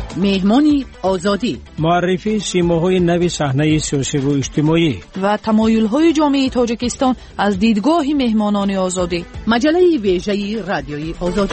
مهمانی آزادی، معرفی سیماهای نو صحنه سیاسی و اجتماعی و تمایل‌های جامعه تاجیکستان از دیدگاه مهمانان آزادی. مجله ویژه رادیوی آزادی.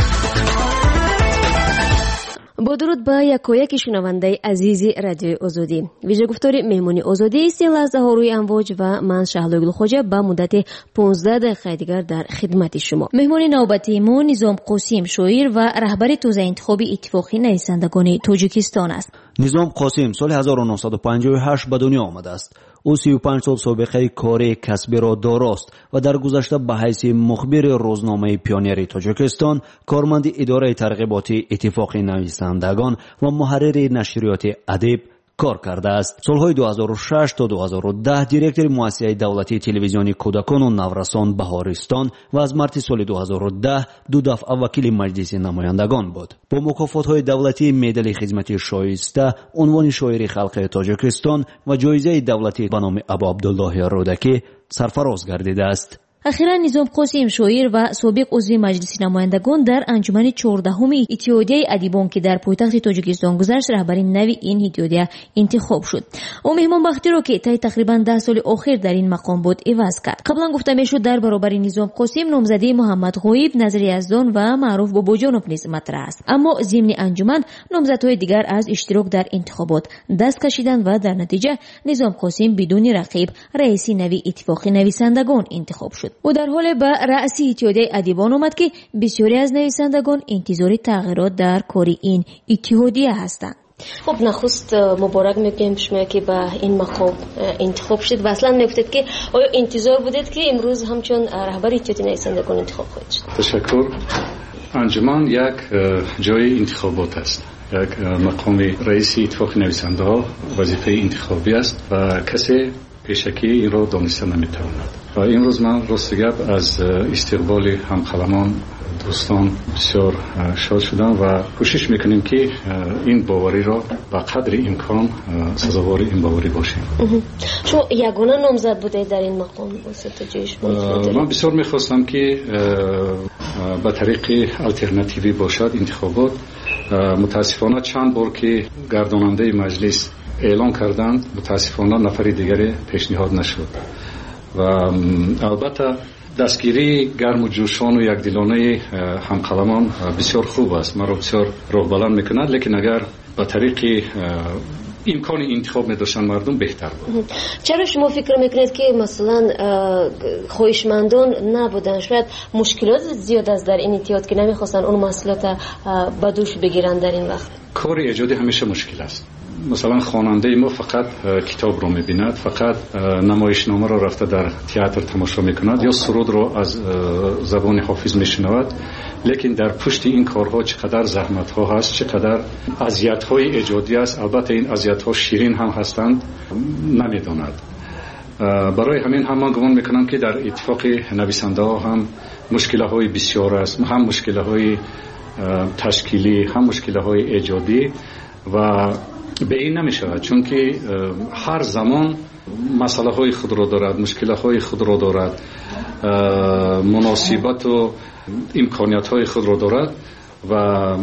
با درود به یکایک شنونده عزیز رادیوی آزادی. ویژه گفتار مهمانی آزادی است لحظه ها روی امواج و من شهلا گلخوجه به مدت 15 دقیقه دیگر در خدمت شما. مهمان نوبتی ما نظام قاسم شاعر و رهبر توزیع انتخابی اتفاقی نویسندگان تاجیکستان است. نظام قاسم سال 1958 به دنیا آمده است. او 35 سال سابقه کاری کسبی را داراست و در گذشته به حیث مخبر روزنامه پیونیر تاجیکستان، کارمند اداره ترغیبات اتفاق نویسندگان و محرر نشریات ادب کار کرده است. سالهای 2006 تا 2010 دیرکتور مؤسسه دولتی تلویزیونی کودکان و نورسان بهارستان و از مارس سال 2010 دو دفعه وکیل مجلس نمایندگان بود. با مکافات‌های دولتی مدال خدمت شایسته، عنوان شاعر خلق تاجیکستان و جایزه دولتی به نام ابو عبدالله رودکی سرفراز گردیده است. اخیرا نظام قاسم شاعر و سابق عضو مجلس نمایندگان در انجمن 14 اتحادیه ادیبان که در پایتخت تاجیکستان گذشت رهبر نوی این اتحادیه انتخاب شد. او مهمان بختی را که طی تقریبا 10 سال اخیر در این مقام بود عوض کرد. قبلا گفته میشد در برابر نظام قاسم نامزدی محمد غایب، نظر یزدان و معروف باباجانوف نیز مطرح است. اما ضمن انجمن نامزدهای دیگر از اشتراک در انتخابات دست کشیدند و در نتیجه نظام قاسم بدون رقیب رئیس نوی اتفاق نویسندگان انتخاب شد. او در حال به رأس اتحادیه ادیبان آمد که بسیاری از نویسندگان انتظار تغییرات در کار این اتحادیه هستند. خب نخست مبارک میگیم شما که به این مقام انتخاب شد و اصلا میگفتید که آیا انتظار بودید که امروز همچون رهبر اتحادیه نویسندگان انتخاب خواهید شد؟ تشکر. انجمن یک جای انتخابات است. یک مقام رئیس اتفاق نویسنده ها وظیفه انتخابی است و کسی پیشکی این را دانسته نمیتواند. و امروز من راست گپ از استقبال همقلمان دوستان بسیار شاد شدم و کوشش میکنیم که این باوری را به قدر امکان سزاوار این باوری باشیم. شما یگانه نامزد بودید در این مقام؟ من بسیار میخواستم که به طریق الटरनेटिवی باشد انتخابات. متاسفانه چند بار که گرداننده مجلس اعلان کردند متاسفانه نفر دیگری پیشنهاد نشد و البته دستگیری گرم و جوشان و یکدلانه همقلمان بسیار خوب است، مرا بسیار راه بلند میکند، لیکن اگر به طریق امکان انتخاب می‌داشتن مردم بهتر بود. چرا شما فکر میکنید که مثلا خواهشمندان نبودن؟ شاید مشکلات زیاد است در این اتحاد که نمیخواستن اون مسئولیت به دوش بگیرن در این وقت. کار ایجادی همیشه مشکل است. مثلا خواننده ما فقط کتاب رو می‌بیند، فقط نمایشنامه رو رفته در تئاتر تماشا می‌کند یا سرود رو از زبان حافظ می‌شنود، لیکن در پشت این کارها چقدر زحمت‌ها هست، چقدر اذیت‌های ایجادی است. البته این اذیت‌ها شیرین هم هستند نمی‌داند. برای همین هم من گمان می‌کنم که در اتفاق نویسنده‌ها هم مشکل‌های بسیار است، هم مشکل‌های تشکیلی، هم مشکل‌های ایجادی و به این نمی شود، چون که هر زمان مسئله های خود را دارد، مشکل های خود را دارد، مناسبت و امکانیت های خود را دارد و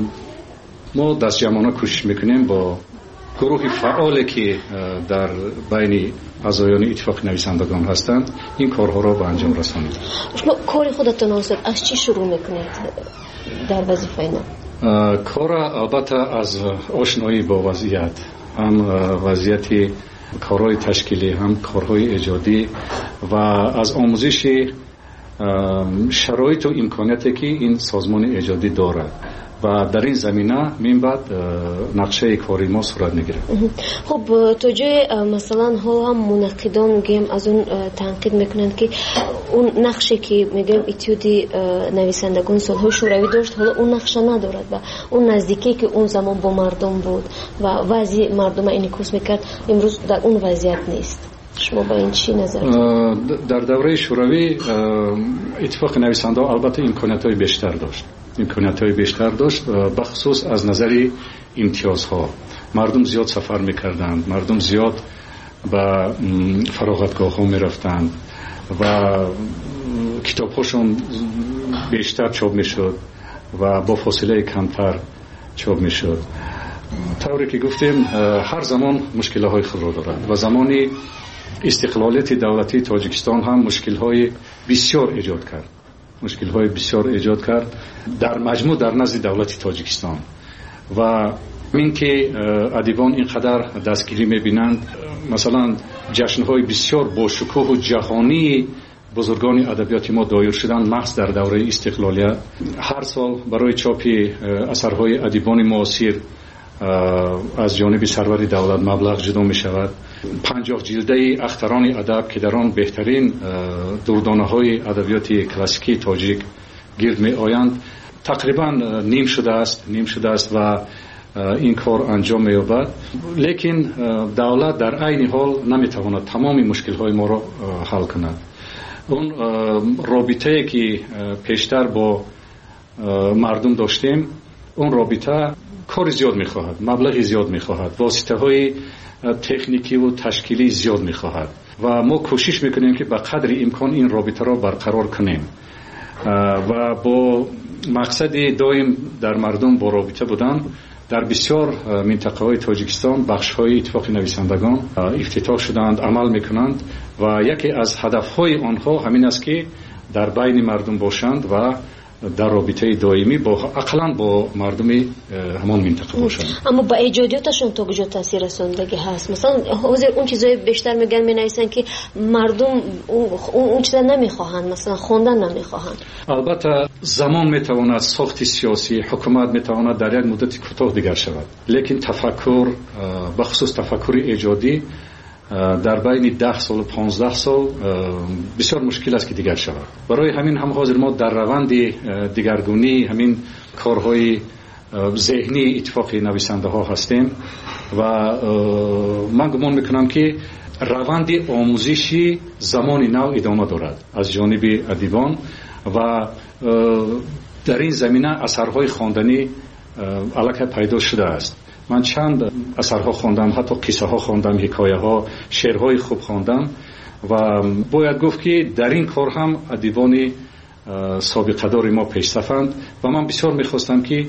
ما دست جمعانه کوشش میکنیم با گروه فعالی که در بین اعضایان اتفاق نویسندگان هستند این کارها را به انجام رسانیم. شما کار خودتون از چی شروع میکنید در وظیفه اینا؟ کار البته از آشنایی با وضعیت، هم وضعیت کارهای تشکیلی، هم کارهای ایجادی و از آموزش شرایط و امکانیاتی که این سازمان ایجادی دارد و در این زمینه من بعد نقشه کاری ما صورت میگیره. خب تو جای مثلا ها هم منقدان میگیم از اون تنقید میکنند که اون نقشه که میگیم اتحادیه نویسندگان سالهای شوروی داشت حالا اون نقشه ندارد و اون نزدیکی که اون زمان با مردم بود و وضع مردم انعکاس میکرد امروز در اون وضعیت نیست. شما با این چی نظر دارید؟ در دوره شوروی اتفاق نویسنده البته امکانیت‌های بیشتر داشت بخصوص از نظر امتیازها. مردم زیاد سفر میکردند، مردم زیاد به فراغتگاه ها میرفتند و کتاب هاشون بیشتر چاپ میشد و با فاصله کمتر چاپ میشد طوری که گفتیم هر زمان مشکل‌های خود را دارد و زمانی استقلالیت دولتی تاجیکستان هم مشکل‌های بسیار ایجاد کرد در مجموع در نزد دولت تاجیکستان و این که ادیبان اینقدر دستگیری می‌بینند، مثلا جشن‌های بسیار با شکوه و جهانی بزرگان ادبیات ما دایر شدند محض در دوره استقلالیت. هر سال برای چاپ اثرهای ادیبان معاصر از جانب سرور دولت مبلغ جدا می شود. 50 جلده اختران ادب که در آن بهترین دردانه‌های ادبیات کلاسیکی تاجیک گرد می آیند تقریبا نیم شده است و این کار انجام می یابد. لیکن دولت در عین حال نمی تواند تمام مشکل‌های ما را حل کند. اون رابطه‌ای که پیشتر با مردم داشتیم، اون رابطه کار زیاد می‌خواهد، مبلغ زیاد می‌خواهد، واسطه‌های تکنیکی و تشکیلی زیاد می‌خواهد و ما کوشش می‌کنیم که به قدر امکان این رابطه را برقرار کنیم و با مقصد دائم در مردم با رابطه بودن. در بسیار منطقه‌های تاجیکستان بخش‌های اتفاق نویسندگان افتتاح شدند، عمل می‌کنند و یکی از هدف‌های آنها همین است که در بین مردم باشند و در رابطه دائمی با اقلاً با مردم همان منطقه باشند. اما با ایجادیاتشون تا کجا تاثیر رساندگی هست؟ مثلا حاضر اون چیزای بیشتر میگن مینویسن که مردم اون چیزا نمیخواهند، مثلا خوندن نمیخواهند. البته زمان میتواند ساخت سیاسی حکومت میتواند در یک مدت کوتاه دیگر شود، لیکن تفکر به خصوص تفکر ایجادی در بین 10 سال و 15 سال بسیار مشکل است که دیگر شود. برای همین هم حاضر ما در روند دیگرگونی همین کارهای ذهنی اتفاق نویسنده ها هستیم و من گمان میکنم که روند آموزشی زمان نو ادامه دارد از جانب ادیبان و در این زمینه اثرهای خواندنی علاقه پیدا شده است. من چند اثرها خواندم، حتی قصه ها خواندم، حکایه ها، شعرهای خوب خواندم و باید گفت که در این کار هم ادیبان سابقه دار ما پیشرفتند و من بسیار میخواستم که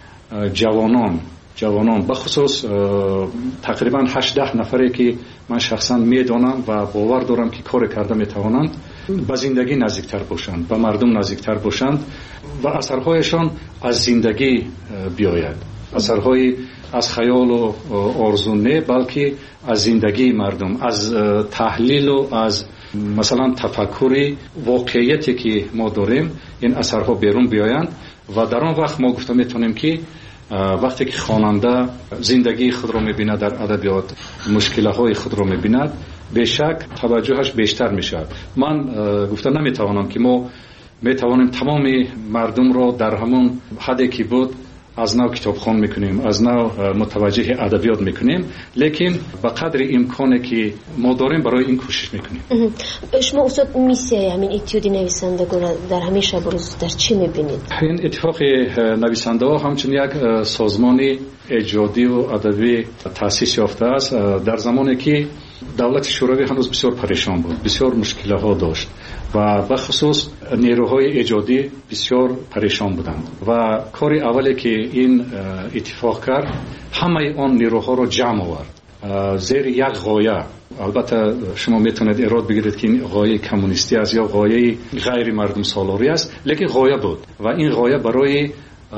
جوانان بخصوص تقریبا 8-10 نفری که من شخصا میدانم و باور دارم که کار کرده میتوانند به زندگی نزدیکتر باشند، به مردم نزدیکتر باشند و اثرهایشان از زندگی بیاید. اثرهای از خیال و آرزو نه، بلکه از زندگی مردم، از تحلیل و از مثلا تفکری واقعیتی که ما داریم این اثرها بیرون بیایند و در آن وقت ما گفته میتونیم که وقتی که خواننده زندگی خود را میبیند در ادبیات، مشکل‌های خود را میبیند، به شک توجهش بیشتر میشود. من گفته نمیتوانم که ما میتوانیم تمام مردم را در همون حدی که بود از نو کتابخوان میکنیم، از نو متوجه ادبیات میکنیم، لیکن به قدر امکانی که ما داریم برای این کوشش میکنیم. شما استاد میسیای همین اتیودی نویسندگان در همین شب روز در چی میبینید؟ این اتفاق نویسنده ها همچنین یک سازمان ایجادی و ادبی تأسیس یافته است در زمانی که دولت شوروی هنوز بسیار پریشان بود، بسیار مشکل‌ها داشت و به خصوص نیروهای ایجادی بسیار پریشان بودند و کار اولی که این اتفاق کرد همه آن نیروها را جمع آورد زیر یک غایه. البته شما میتونید ایراد بگیرید که این غایه کمونیستی است یا غایه غیر مردم سالاری است، لیکن غایه بود و این غایه برای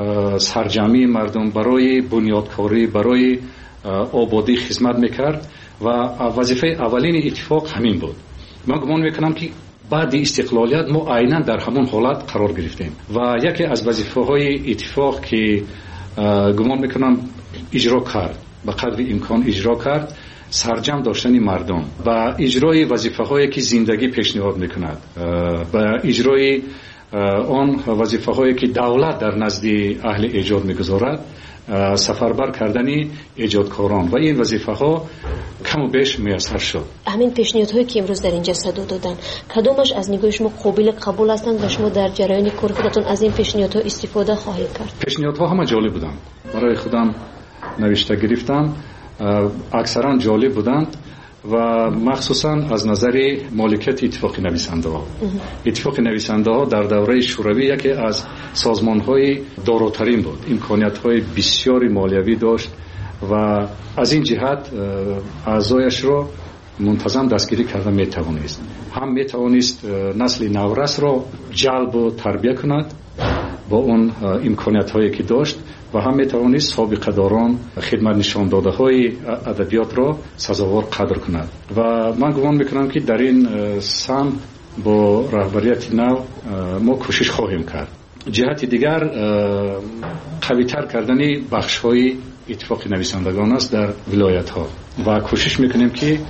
سرجمعی مردم، برای بنیادکاری، برای آبادی خدمت میکرد و وظیفه اولین اتفاق همین بود. من گمان میکنم که بعد استقلالیت ما عیناً در همون حالت قرار گرفتیم و یکی از وظیفه‌های اتفاق که گمان میکنم اجرا کرد، به قدر امکان اجرا کرد، سرجم داشتن مردم و اجرای وظیفه‌هایی که زندگی پیشنهاد میکند و اجرای آن وظیفه‌هایی که دولت در نزد اهل ایجاد میگذارد، سفربر کردن ایجادکاران و این وظیفه‌ها کم و بیش میسر شد. همین پیشنهادهایی که امروز در اینجا صدا دادن، کدومش از نگاه شما قابل قبول هستند و شما در جریان کار خودتون از این پیشنهادها استفاده خواهید کرد؟ پیشنهادها همه جالب بودند، برای خودم نوشته گرفتم، اکثرا جالب بودند و مخصوصا از نظر مالکیت اتفاق نویسنده ها. اتفاق نویسنده ها در دوره شوروی یکی از سازمان های داراترین بود، امکانیت های بسیاری مالیوی داشت و از این جهت اعضایش را منتظم دستگیری کرده میتوانست. هم میتوانست نسل نورس را جلب و تربیت کند با اون امکانیت هایی که داشت و هم میتوانست سابقه داران خدمت نشان داده های ادبیات را سزاوار قدر کند و من گمان میکنم که در این سمت با رهبریت نو ما کوشش خواهیم کرد. جهت دیگر قوی‌تر کردن بخش های اتفاق نویسندگان است در ولایت ها و کوشش میکنیم که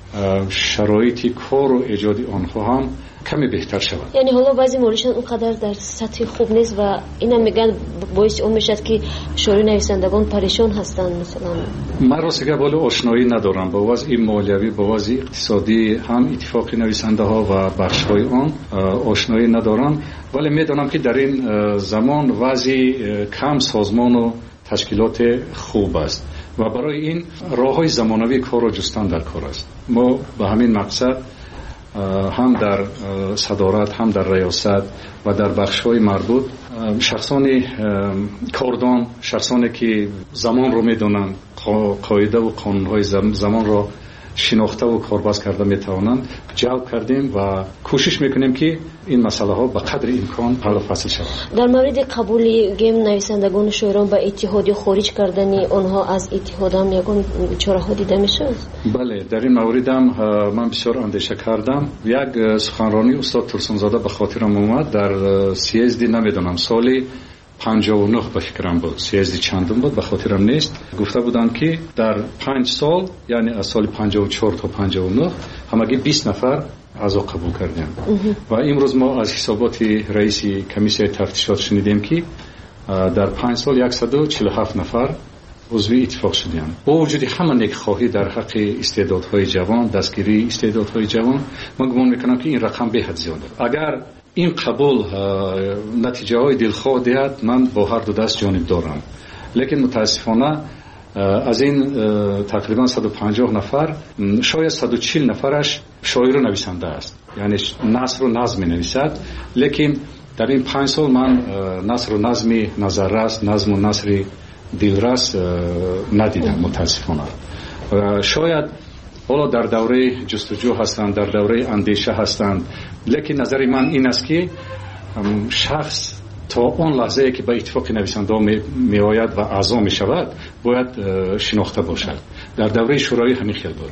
شرایط کار و ایجاد آنها هم کمی بهتر شود. یعنی حالا بعضی موردشان اونقدر در سطح خوب نیست و اینا میگن باعث اون میشد که شورای نویسندگان پریشان هستند. مثلا من راستگه بالا آشنایی ندارم با وضع مالیوی، با وضع اقتصادی هم اتفاق نویسنده ها و بخش های آن آشنایی ندارم، ولی میدانم که در این زمان وضع کم سازمان و تشکیلات خوب است و برای این راه‌های زمانوی کار را جستن در کار است. ما به همین مقصد هم در صدارت هم در ریاست و در بخش‌های مربوط شخصان کاردان، شخصانی که زمان را می‌دانند، قاعده و قانون‌های زمان را شناخته و کارباز کرده میتوانند جلب کردیم و کوشش میکنیم که این مسئله ها به قدر امکان حل و فصل شود. در مورد قبول گیم نویسندگان شورای به اتحاد خارج کردن آنها از اتحاد هم یگان چاره ها دیده میشه؟ بله، در این مورد هم من بسیار اندیشه کردم. یک سخنرانی استاد ترسونزاده به خاطرم اومد در سیزد، نمیدونم سالی 59 به فکرم بود، سیزد چندم بود به خاطرم نیست، گفته بودن که در 5 سال یعنی از سال 54 تا 59 همگی 20 نفر اعضا قبول کردیم و امروز ما از حسابات رئیس کمیسیون تفتیشات شنیدیم که در 5 سال 147 نفر عضو اتفاق شدیم. با وجود همه نیکخواهی در حق استعدادهای جوان، دستگیری استعدادهای جوان، من گمان میکنم که این رقم به حد زیاده. اگر این قبول نتیجه های دلخواه دهد، من با هر دو دست جانب دارم، لیکن متاسفانه از این تقریبا 150 نفر شاید 140 نفرش شاعر و نویسنده است، یعنی نثر و نظم نویسد، لیکن در این 5 سال من نثر و نظمی نظررس، نظم و نثر دلرس ندیدم متاسفانه. شاید حالا در دوره جستجو هستند، در دوره اندیشه هستند، لیکن نظر من این است که شخص تا اون لحظه که به اتفاق نویسنده می آید و اعضا می شود باید شناخته باشد. در دوره شورای همین خیال بود،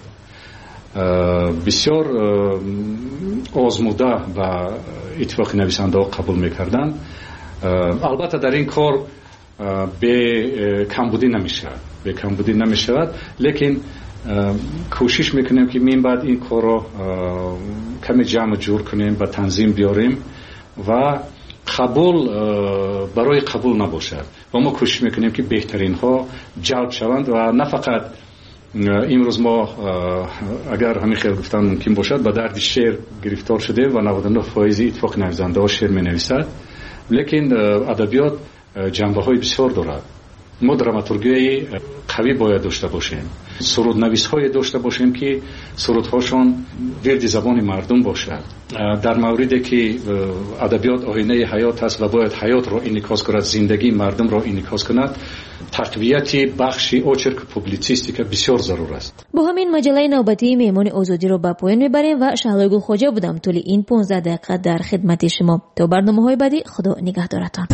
بسیار آزموده و اتفاق نویسنده ها قبول می کردن. البته در این کار به کمبودی نمی شود، لیکن کوشش میکنیم که من بعد این کار رو کمی جمع جور کنیم و تنظیم بیاریم و قبول برای قبول نباشد و ما کوشش میکنیم که بهترین ها جلب شوند و نه فقط امروز ما اگر همین خیال گفتن ممکن باشد به درد شعر گرفتار شده و 99% اتفاق نویسنده ها شعر می نویسد، لیکن ادبیات جنبه های بسیار دارد. ما دراماتورگی قوی باید داشته باشیم، سرود نویس های داشته باشیم که سرودهاشون ورد زبان مردم باشد. در موردی که ادبیات آینه حیات است و باید حیات را انعکاس کند، زندگی مردم را انعکاس کند، تقویت بخش اوچرک پوبلیسیستیک بسیار ضرور است. با همین مجله نوبتی میمون آزادی رو به پایان میبریم و شهلا گلخواجه بودم طول این 15 دقیقه در خدمت شما. تا برنامه‌های بعدی، خدا نگهدارتان.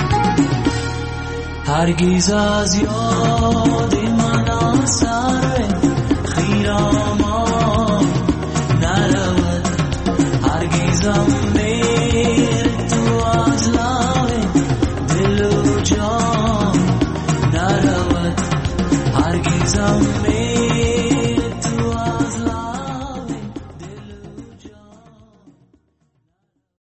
هرگز از یاد من اثر